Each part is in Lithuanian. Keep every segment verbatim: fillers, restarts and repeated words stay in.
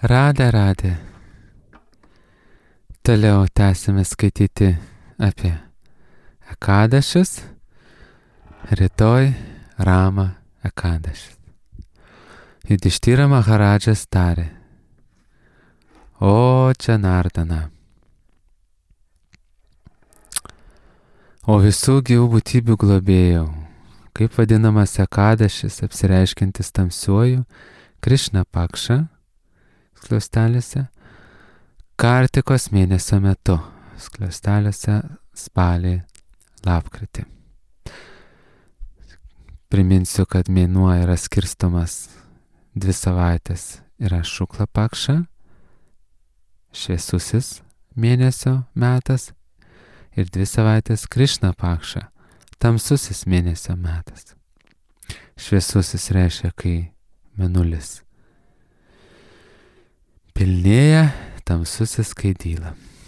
Radė, radė. Toliau tęsime skaityti apie Ekadašius. Rytoj Rama Ekadašis. Judištyra Maharadžas tarė: O Janardana, o visų gyvų būtybių globėjau, kaip vadinamas Ekadašis, apsireiškiantis tamsiuoju Krišna Pakša skliaustelėse, Kartikos mėnesio metu, skliaustelėse spalį, lapkritį. Priminsiu, kad mėnuo yra skirstomas dvi savaitės, yra Šukla Pakša, šviesusis mėnesio metas, ir dvi savaitės Krišna Pakša, tamsusis mėnesio metas. Šviesusis reiškia, kai mėnulis pilnėja, tamsusis kai dyla.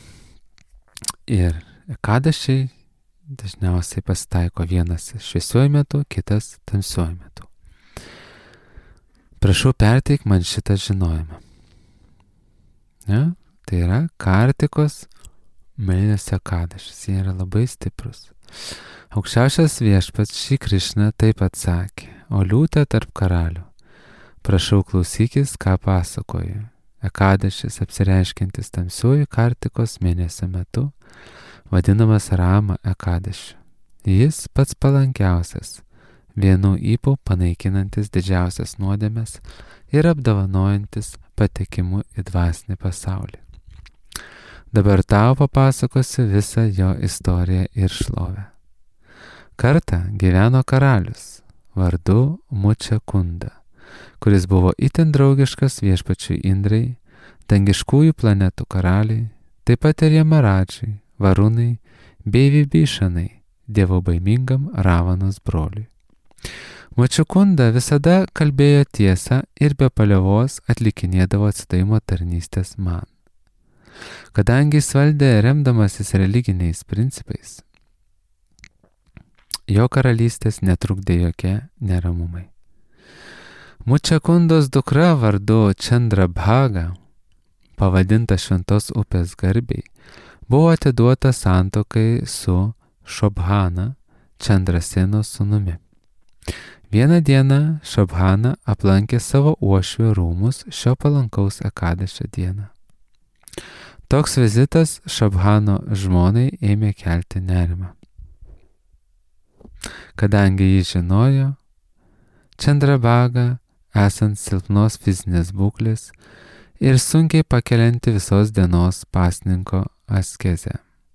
Ir Ekadašiai dažniausiai pasitaiko vienas šviesiuoju metu, kitas tamsiuoju metu. Prašau, perteik man šitą žinojimą. Ja? Tai yra Kartikos mėnesio Ekadašis. Jie yra labai stiprus. Aukščiausias viešpats Šri Krišna taip atsakė: O liūtė tarp karalių, prašau klausykis, ką pasakoju. Ekadašis, apsireiškiantis tamsiuoju Kartikos mėnesio metu, vadinamas Rama Ekadašiu. Jis pats palankiausias, vienu ypu panaikinantis didžiausias nuodėmes ir apdovanojantis patekimu į dvasinį pasaulį. Dabar tau papasakosiu visą jo istoriją ir šlovę. Kartą gyveno karalius vardu Mučakunda, kuris buvo itin draugiškas viešpačiui Indrai, dangiškųjų planetų karaliai, taip pat ir Jamaradžai, Varunai bei Vibhišanai, dievobaimingam Ravanos broliui. Mučakunda visada kalbėjo tiesą ir be paliovos atlikinėdavo atsidavimo tarnystės man. Kadangi jis valdė remdamasis religiniais principais, jo karalystės netrukdė jokie neramumai. Mučakundos dukra vardu Chandrabhaga, pavadinta šventos upės garbiai, buvo atiduota santuokai su Šobhana, Chandraseno sūnumi. Vieną dieną Šobhana aplankė savo uošvio rūmus šio palankaus Ekadašio dieną. Toks vizitas Šobhano žmonai ėmė kelti nerimą. Kadangi jis žinojo, Chandrabhaga, esant silpnos fizinės būklės ir sunkiai pakelianti visos dienos pasninko askezę.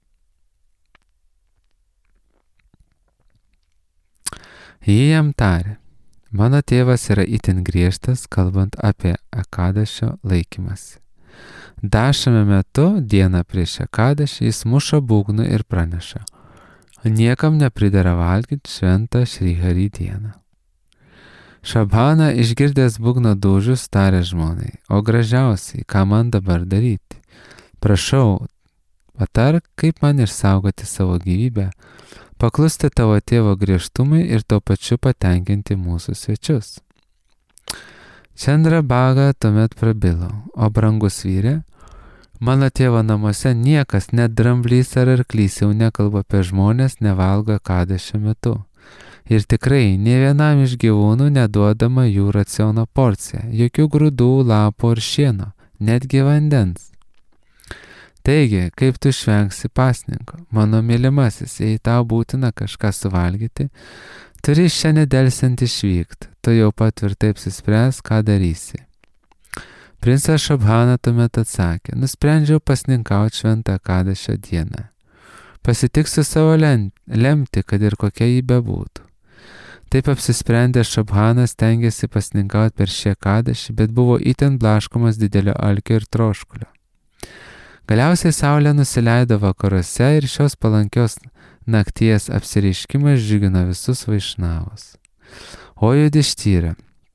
Ji jam tarė: Mano tėvas yra itin griežtas, kalbant apie Ekadašio laikymasi. Dašame metu, dieną prieš Ekadašį, jis muša būgnu ir praneša: Niekam nepridera valgyti šventą Šrihari dieną. Šobhana, išgirdęs būgno dūžius, tarė žmonai: O gražiausiai, ką man dabar daryti? Prašau, patark, kaip man išsaugoti savo gyvybę, paklusti tavo tėvo griežtumui ir tuo pačiu patenkinti mūsų svečius. Chandrabhaga tuomet prabilo: O brangus vyre, mano tėvo namuose niekas, net dramblys ar arklys, jau nekalba apie žmonės, nevalgo Ekadašio metu. Ir tikrai, nė vienam iš gyvūnų neduodama jų raciono porciją, jokių grūdų, lapų ar šieno, netgi vandens. Taigi, kaip tu išvengsi pasninko? Mano mylimasis, jei tau būtina kažką suvalgyti, turi šiandien nedelsiant išvykti, tu jau pat tvirtai apsispręs, ką darysi. Princas Šobhana tuomet atsakė: Nusprendžiau pasninkauti šventą Ekadašio dieną. Pasitiksiu savo lemti, kad ir kokia jį bebūtų. Taip apsisprendė Šobhanas, stengiasi pasninkauti per šį Ekadašį, bet buvo itin blaškomas didelio alkio ir troškulio. Galiausiai saulė nusileido vakaruose ir šios palankios nakties apsireiškimas džiugino visus vaišnavus. O Judištyra,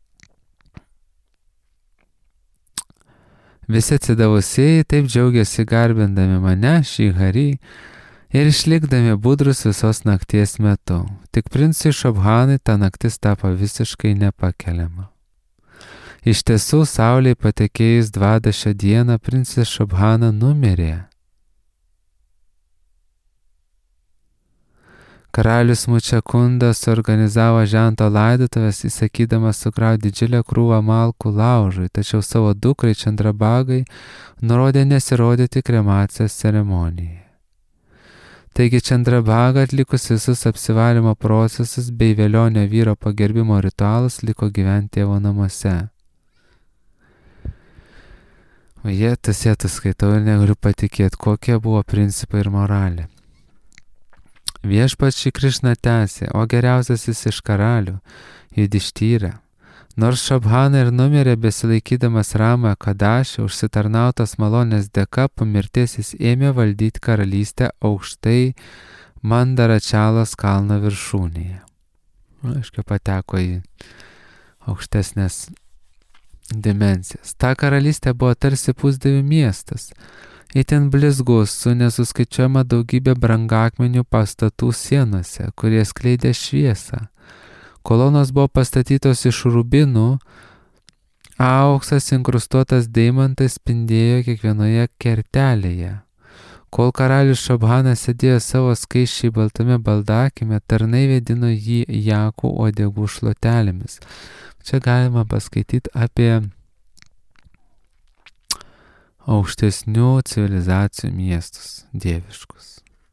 visi atsidavusieji taip džiaugiasi garbindami mane, Šrihari, ir išlikdami budrus visos nakties metu. Tik princui Šobhanai ta naktis tapo visiškai nepakeliama. Iš tiesų, saulei patekėjus dvadašio dieną, princas Šabhana numirė. Karalius Mučakundas suorganizavo žento laidotuvės, įsakydamas sukrauti didžiulę krūvą malkų laužui, tačiau savo dukrai Čandrabagai nurodė nesirodyti kremacijos ceremonijai. Taigi Čandrabaga atlikus visus apsivalymo procesus bei velionio vyro pagerbimo ritualus liko gyventi tėvo namuose. O jie tasėtų skaitau ir negaliu patikėti, kokie buvo principai ir moralė. Viešpats Šri Krišna tęsė, o geriausiasis iš karalių, Judištyra. Nors Šabhana ir numirė besilaikydamas Ramą Kadašį, užsitarnautas malonės dėka, po mirties jis ėmė valdyti karalystę aukštai Mandaračalos kalno viršūnėje. Aiškiai pateko į aukštesnės dimensijas. Ta karalystė buvo tarsi pusdievių miestas. Itin blizgus, su nesuskaičiuojama daugybė brangakmenių pastatų sienose, kurie skleidė šviesą. Kolonos buvo pastatytos iš rubinų, auksas inkrustuotas deimantais spindėjo kiekvienoje kertelėje. Kol karalius Šabhanas sėdėjo savo skaisčiai baltame baldakime, tarnai vedino jį jakų uodegų šluotelėmis. Čia galima paskaityti apie aukštesnių civilizacijų miestus dieviškus.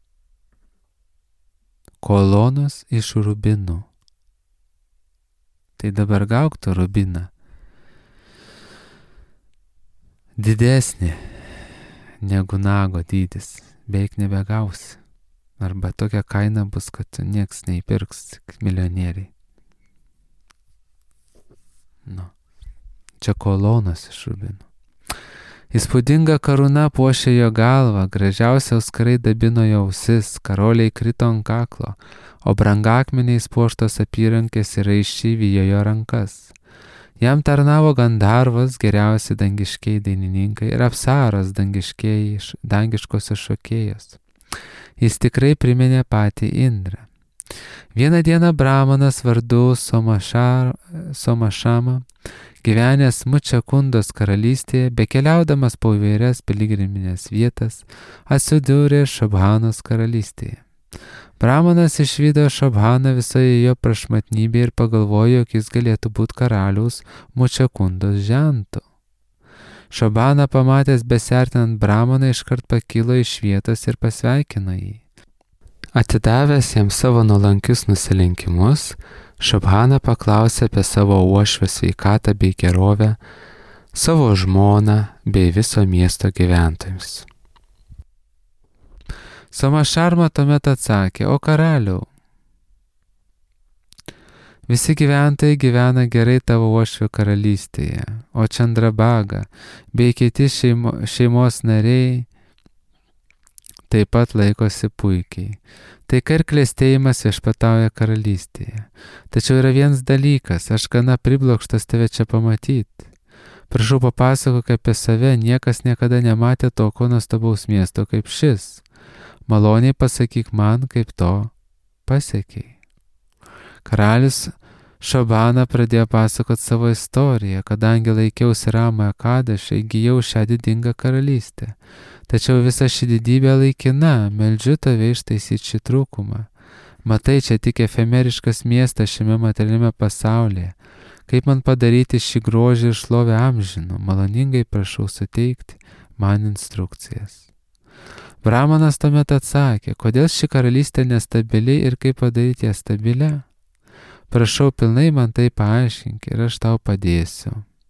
Kolonos iš rubinų. Tai dabar gauk tu rubiną. Didesnį negu nago dydis. Beveik nebegausi. Arba tokia kaina bus, kad nieks neįpirks, tik milijonieriai. Nu. Čia kolonos iš rubinų. Įspūdinga karūna puošė jo galvą, gražiausia auskarai dabino jo ausis, karoliai krito ant kaklo, o brangakmeniais puoštos apyrankės ir raiščiai vijo jo rankas. Jam tarnavo Gandharvas, geriausi dangiškiai dainininkai, ir Apsaros dangiškosios šokėjos. Jis tikrai priminė patį Indrą. Vieną dieną brahmanas vardu Somašar, Somašama, gyvenęs Mučakundos karalystėje, bekeliaudamas po įvairias piligriminės vietas, atsidūrė Šabhanos karalystėje. Brahmanas išvydo Šabhaną visoje jo prašmatnybėje ir pagalvojo, jog jis galėtų būti karaliaus Mučakundos žentu. Šabhaną pamatęs besiartinant Brahmaną iškart pakilo iš vietos ir pasveikino jį. Atidavęs jam savo nuolankius nusilenkimus, Šabhana paklausė apie savo uošvio sveikatą bei gerovę, savo žmoną bei viso miesto gyventojams. Somašarma tuomet atsakė, o karaliau, visi gyventojai gyvena gerai tavo uošvio karalystėje, o Čandrabaga bei kiti šeimo, šeimos nariai taip pat laikosi puikiai. Taika ir klestėjimas viešpatauja karalystėje. Tačiau yra vienas dalykas, aš gana priblokštas tave čia pamatyti. Prašau papasakok apie save, niekas niekada nematė tokio nuostabaus miesto kaip šis. Maloniai pasakyk man, kaip to pasiekei. Karalius Šabhana pradėjo pasakot savo istoriją, kadangi laikiausi Ramoje Kadaše, įgijau šią didingą karalystę. Tačiau visa ši didybė laikina, meldžiu tave ištaisyti šį trūkumą. Matai, čia tik efemeriškas miestas šiame materialiame pasaulyje. Kaip man padaryti šį grožį ir šlovę amžinų, maloningai prašau suteikti man instrukcijas. Brahmanas tuomet atsakė, kodėl ši karalystė nestabili ir kaip padaryti ją stabilę? Prašau pilnai man tai paaiškink ir aš tau padėsiu.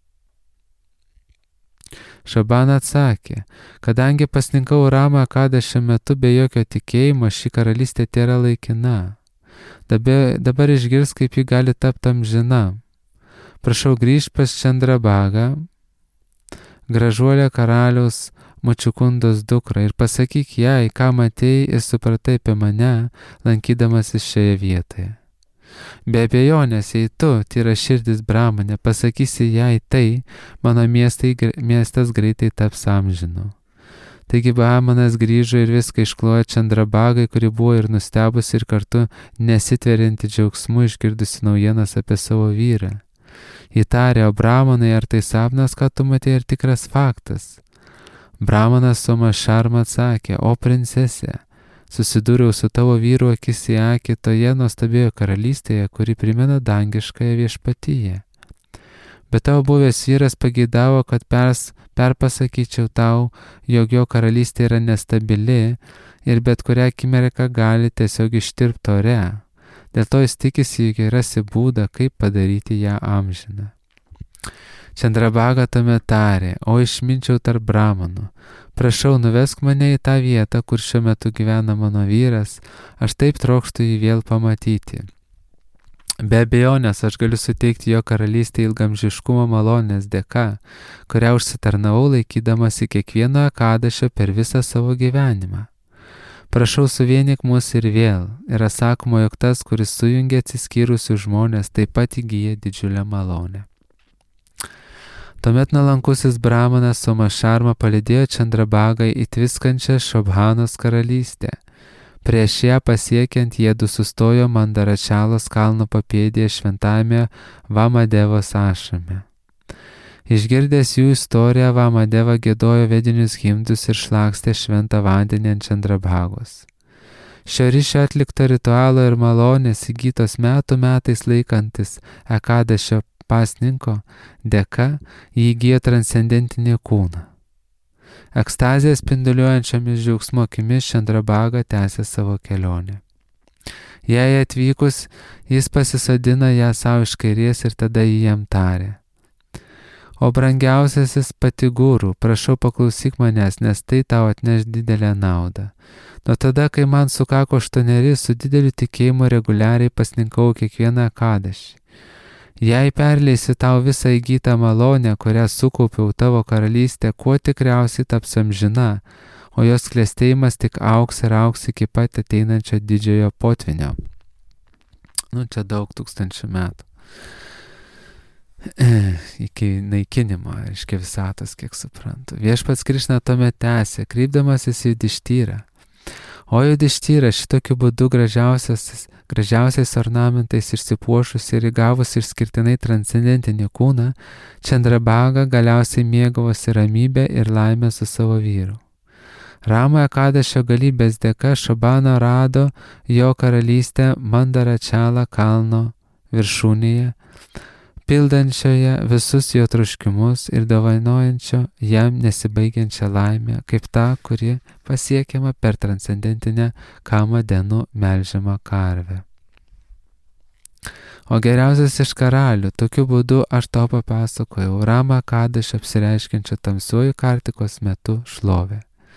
Šabhana atsakė, kadangi pasninkau Ramą Kadaše metu be jokio tikėjimo, ši karalystė tėra laikina. Dabar, dabar išgirs, kaip ji gali tapti amžina. Prašau grįžt pas Čandrabagą, gražuolę karaliaus Mučakundos dukrą, ir pasakyk jai, ką matei ir supratai apie mane, lankydamasis šioje vietoje. Be abejonės, jei tu, tyra širdis Brahmane, pasakysi jai tai, mano miestai, miestas greitai taps amžinu. Taigi Brahmanas grįžo ir viską išklojo Čandrabagai, kuri buvo ir nustebusi ir kartu nesitverianti džiaugsmu išgirdusi naujienas apie savo vyrą. Įtarė, o Brahmanai, ar tai sapnas, ką tu matei, ir tikras faktas? Brahmanas Somasharma atsakė, o princesė, susidūriau su tavo vyru akis į akį toje nuostabioje karalystėje, kuri primena dangiškąją viešpatyje. Bet tavo buvęs vyras pageidavo, kad pers, perpasakyčiau tau, jog jo karalystė yra nestabili ir bet kurią akimirką gali tiesiog ištirpti ore. Dėl to jis tikisi, jog rasi būdą, kaip padaryti ją amžiną. Čandrabhaga tuomet tarė, o išminčiau tarp brahmanų, prašau, nuvesk mane į tą vietą, kur šiuo metu gyvena mano vyras, aš taip trokštu jį vėl pamatyti. Be abejonės aš galiu suteikti jo karalystę ilgamžiškumo malonės dėka, kurią užsitarnavau laikydamasi kiekvieno akadašio per visą savo gyvenimą. Prašau, suvienyk mus ir vėl. Yra sakoma, jog tas, kuris sujungia atsiskyrusius žmonės, taip pat įgyja didžiulę malonę. Tuomet nuolankusis brahmanas Somasharma palydėjo Čandrabhagą į tviskančią Šobhanos karalystę. Prieš ją pasiekiant jiedu sustojo Mandaračalos kalno papėdėje šventajame Vamadevos ašrame. Išgirdęs jų istoriją, Vamadeva giedojo vedinius himnus ir šlakstė šventą vandenį ant Čandrabhagos. Šio ryšio atlikto ritualo ir malonės įgytos metų metais laikantis Ekadašio pasninko dėka jį įgyjo transcendentinį kūną. Ekstazės spinduliuojančiomis džiaugsmo akimis Čandrabhaga tęsė savo kelionę. Jai atvykus, jis pasisodina ją savo iš kairės ir tada jį jam tarė. O brangiausiasis patigūrų, prašau paklausyk manęs, nes tai tau atneš didelę naudą. Nuo tada, kai man sukako aštuoneri, su dideliu tikėjimu reguliariai pasninkau kiekvieną ekadašį. Jei perleisi tau visą įgytą malonę, kurią sukaupiau tavo karalystę, kuo tikriausiai taps amžina, o jos klestėjimas tik auks ir auks iki pat ateinančio didžiojo potvinio. Nu, čia daug tūkstančių metų. Iki naikinimo, reiškia visatos, kiek suprantu. Viešpats Krišna tuomet tęsė, kreipdamasis į Judištyrą. O Judištyra šitokiu būdu gražiausias, gražiausiais ornamentais išsipuošus ir įgavus išskirtinai transcendentinį kūną, Čandrabhaga galiausiai mėgavosi ramybę ir laimę su savo vyru. Ramo Ekadašio galybės dėka Šobhana rado jo karalystę Mandaračala kalno viršūnėje, pildančioje visus jo troškimus ir dovanojančio jam nesibaigiančią laimę, kaip ta, kuri pasiekiama per transcendentinę Kamadenų melžiamą karvę. O geriausias iš karalių, tokiu būdu aš tau papasakojau Ramo Ekadašio apsireiškiančio tamsiuoju Kartikos metu šlovę.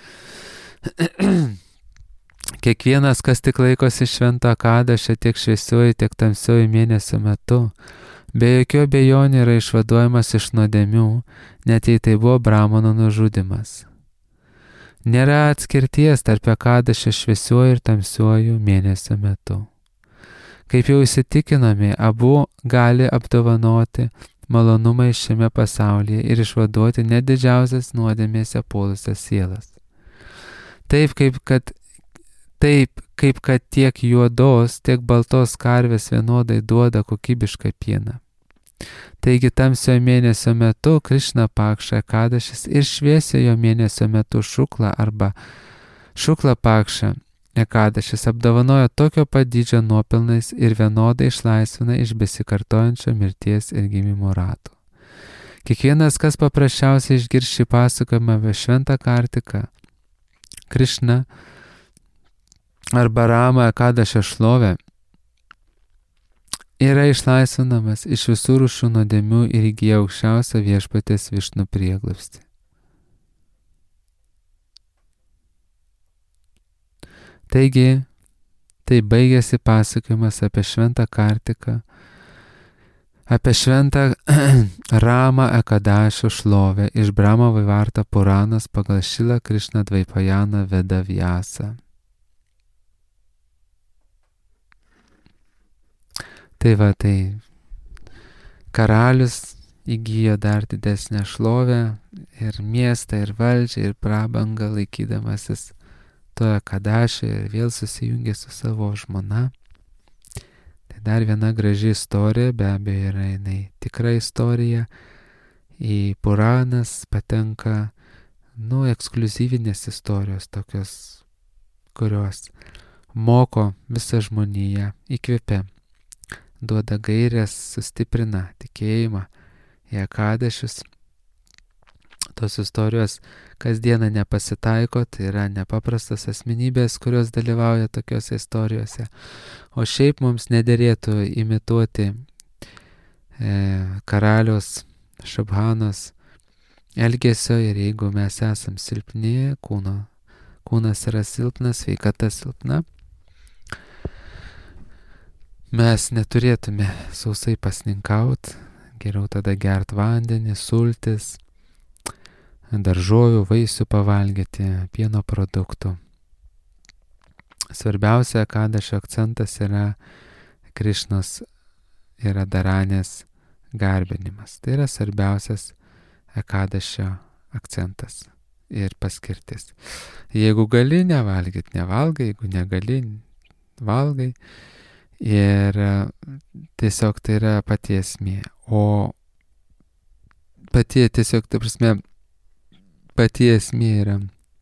Kiekvienas, kas tik laikosi švento Ekadašio tiek šviesiuoju, tiek tamsiuoju mėnesio metu, be jokių abejonių yra išvaduojamas iš nuodėmių, net jei tai buvo brahmano nužudymas. Nėra atskirties tarp Ekadašio šviesiuoju ir tamsiuoju mėnesio metu. Kaip jau įsitikinome, abu gali apdovanoti malonumai šiame pasaulyje ir išvaduoti net didžiausias nuodėmėse puolusias sielas. Taip kaip, kad, taip, kaip kad tiek juodos, tiek baltos karvės vienodai duoda kokybišką pieną. Taigi tamsiojo mėnesio metu Krišna Pakša Ekadašis ir šviesiojo mėnesio metu Šukla arba Šukla Pakša Ekadašis apdovanojo tokio pat dydžio nuopelnais ir vienodai išlaisvina iš besikartojančio mirties ir gimimo rato. Kiekvienas, kas paprasčiausiai išgirs šį pasakojimą apie šventą Kartiką, Krišna arba Ramo Ekadašio šlovę, yra išlaisvinamas iš visų rūšių nuodėmių ir įgyja aukščiausią viešpaties Višnu prieglobstį. Taigi, tai baigėsi pasakojimas apie šventą Kartiką, apie šventą Ramo Ekadašio šlovę iš Brahma Vaivarta Puranos pagal Šila Krišna Dvaipajana Veda Vyasa. Tai va, tai karalius įgyjo dar didesnę šlovę ir miestą, ir valdžią, ir prabangą laikydamasis to Ekadašio ir vėl susijungė su savo žmona. Tai dar viena graži istorija, be abejo yra jinai tikra istorija. Į Puranas patenka, nu, ekskliuzyvinės istorijos tokios, kurios moko visą žmoniją, įkvepia, duoda gairės, sustiprina tikėjimą į Ekadešius. Tos istorijos kasdieną nepasitaiko, tai yra nepaprastas asmenybės, kurios dalyvauja tokiose istorijose. O šiaip mums nederėtų imituoti e, karalius Šabhanos elgesio, ir jeigu mes esam silpni, kūno, kūnas yra silpnas, sveikata silpna, mes neturėtume sausai pasninkauti, geriau tada gert vandenį, sultis, daržovių, vaisių pavalgyti, pieno produktų. Svarbiausia Ekadešio akcentas yra Krišnos ir Radharanės garbinimas. Tai yra svarbiausias Ekadešio akcentas ir paskirtis. Jeigu gali nevalgyti, nevalgai, jeigu negali, valgai. Ir tiesiog tai yra pati esmė. O pati tiesiog, ta prasme, pati esmė yra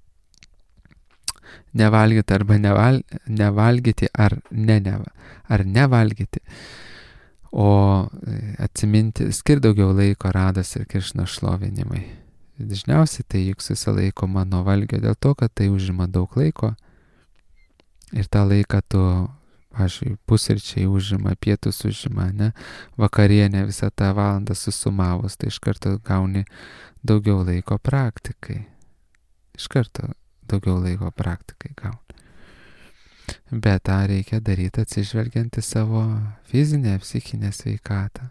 nevalgyti arba neval, nevalgyti ar, ne, ne, ar nevalgyti. O atsiminti, skir daugiau laiko Rados ir Krišnos šlovinimai. Dažniausiai tai juk susilaikoma nuo valgio dėl to, kad tai užima daug laiko. Ir tą laiką tu, pavyzdžiui, pusryčiai užima, pietus užima, ne, vakarienė visą tą valandą susumavus, tai iš karto gauni daugiau laiko praktikai. Iš karto daugiau laiko praktikai gauni. Bet tą reikia daryti atsižvelgiant į savo fizinę, psichinę sveikatą.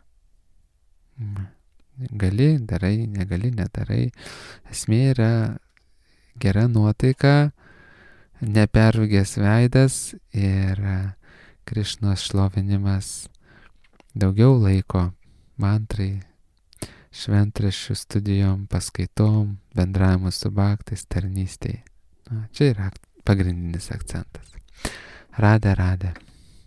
Gali, darai, negali, nedarai. Esmė yra gera nuotaika, neperrūgęs veidas ir Krišnos šlovinimas, daugiau laiko mantrai, šventraščių studijom, paskaitom, bendravimu su bhaktais, tarnystėj. Čia yra pagrindinis akcentas. Radhe, Radhe.